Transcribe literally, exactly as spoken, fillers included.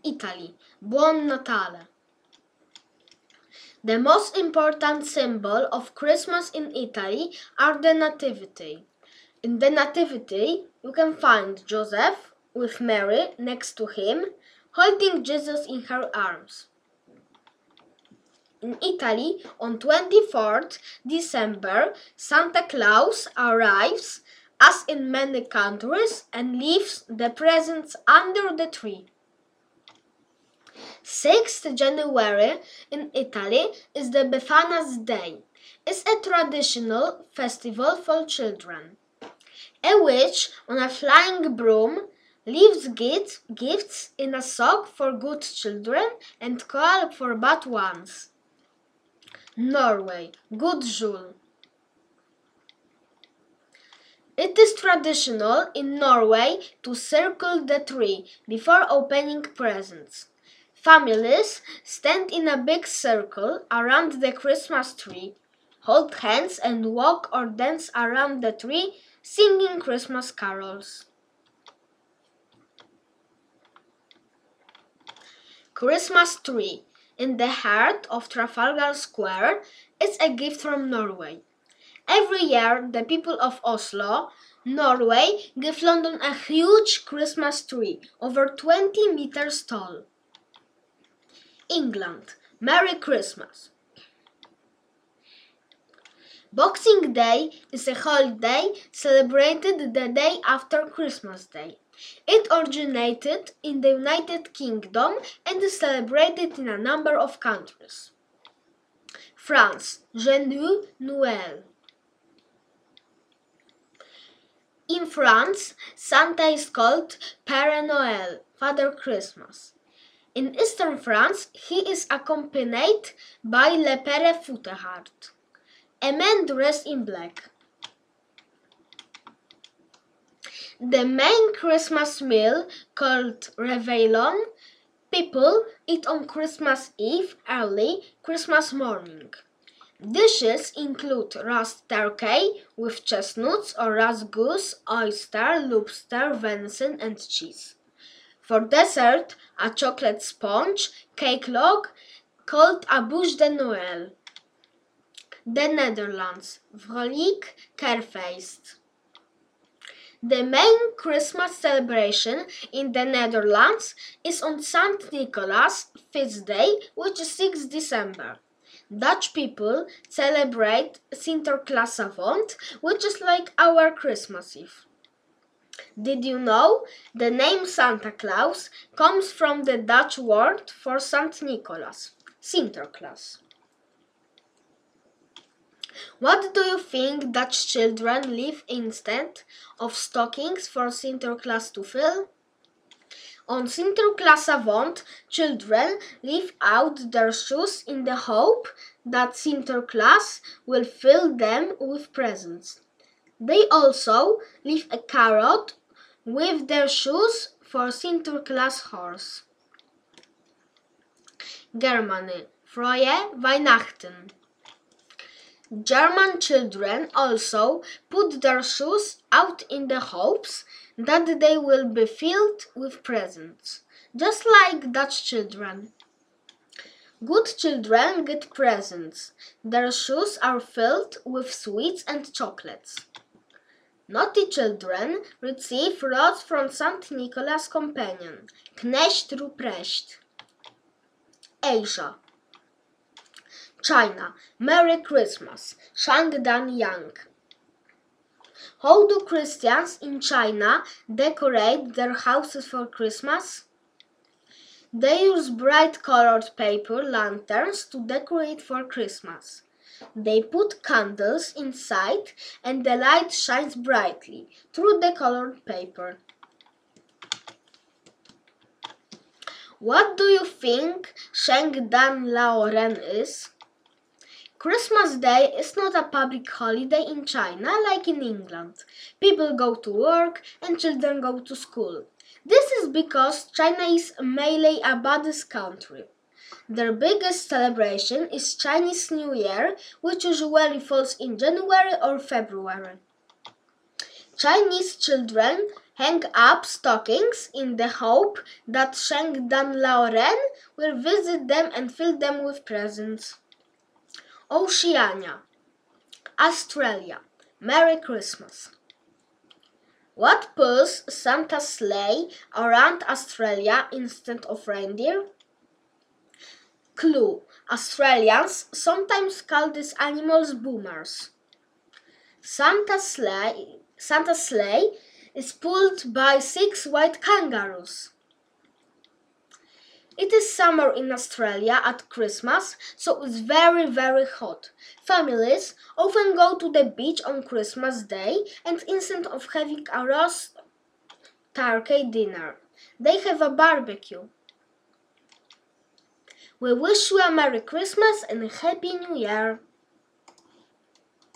Italy, Buon Natale. The most important symbol of Christmas in Italy are the Nativity. In the Nativity, you can find Joseph with Mary next to him, holding Jesus in her arms. In Italy, on twenty-fourth December, Santa Claus arrives, as in many countries, and leaves the presents under the tree. sixth January in Italy is the Befana's Day. It's a traditional festival for children. A witch on a flying broom leaves gifts, gifts in a sock for good children and coal for bad ones. Norway, Good Jul. It is traditional in Norway to circle the tree before opening presents. Families stand in a big circle around the Christmas tree, hold hands and walk or dance around the tree, singing Christmas carols. Christmas tree in the heart of Trafalgar Square is a gift from Norway. Every year, the people of Oslo, Norway, give London a huge Christmas tree, over twenty meters tall. England, Merry Christmas. Boxing Day is a holiday celebrated the day after Christmas Day. It originated in the United Kingdom and is celebrated in a number of countries. France, Joyeux Noël. In France, Santa is called Père Noël, Father Christmas. In eastern France, he is accompanied by Le Père Fouettard, a man dressed in black. The main Christmas meal, called Réveillon, people eat on Christmas Eve early, Christmas morning. Dishes include roast turkey with chestnuts or roast goose, oyster, lobster, venison and cheese. For dessert, a chocolate sponge cake log called a bûche de Noël. The Netherlands, Vrolijk Kerstfeest. The main Christmas celebration in the Netherlands is on Saint Nicholas feast day, which is sixth December. Dutch people celebrate Sinterklaasavond, which is like our Christmas Eve. Did you know the name Santa Claus comes from the Dutch word for Saint Nicholas, Sinterklaas? What do you think Dutch children leave instead of stockings for Sinterklaas to fill? On Sinterklaasavond, children leave out their shoes in the hope that Sinterklaas will fill them with presents. They also leave a carrot with their shoes for Sinterklaas' horse. Germany, Frohe Weihnachten. German children also put their shoes out in the hopes that they will be filled with presents, just like Dutch children. Good children get presents. Their shoes are filled with sweets and chocolates. Naughty children receive rods from Saint Nicholas' companion, Knecht Ruprecht. Asia. China, Merry Christmas, Shangdan Yang. How do Christians in China decorate their houses for Christmas? They use bright colored paper lanterns to decorate for Christmas. They put candles inside and the light shines brightly through the colored paper. What do you think Shangdan Laoren is? Christmas Day is not a public holiday in China like in England. People go to work and children go to school. This is because China is mainly a Buddhist country. Their biggest celebration is Chinese New Year, which usually falls in January or February. Chinese children hang up stockings in the hope that Sheng Dan Lao Ren will visit them and fill them with presents. Oceania, Australia. Merry Christmas. What pulls Santa's sleigh around Australia instead of reindeer? Clue. Australians sometimes call these animals boomers. Santa's sleigh, Santa's sleigh is pulled by six white kangaroos. It is summer in Australia at Christmas, so it's very, very hot. Families often go to the beach on Christmas Day, and instead of having a roast turkey dinner, they have a barbecue. We wish you a Merry Christmas and a Happy New Year!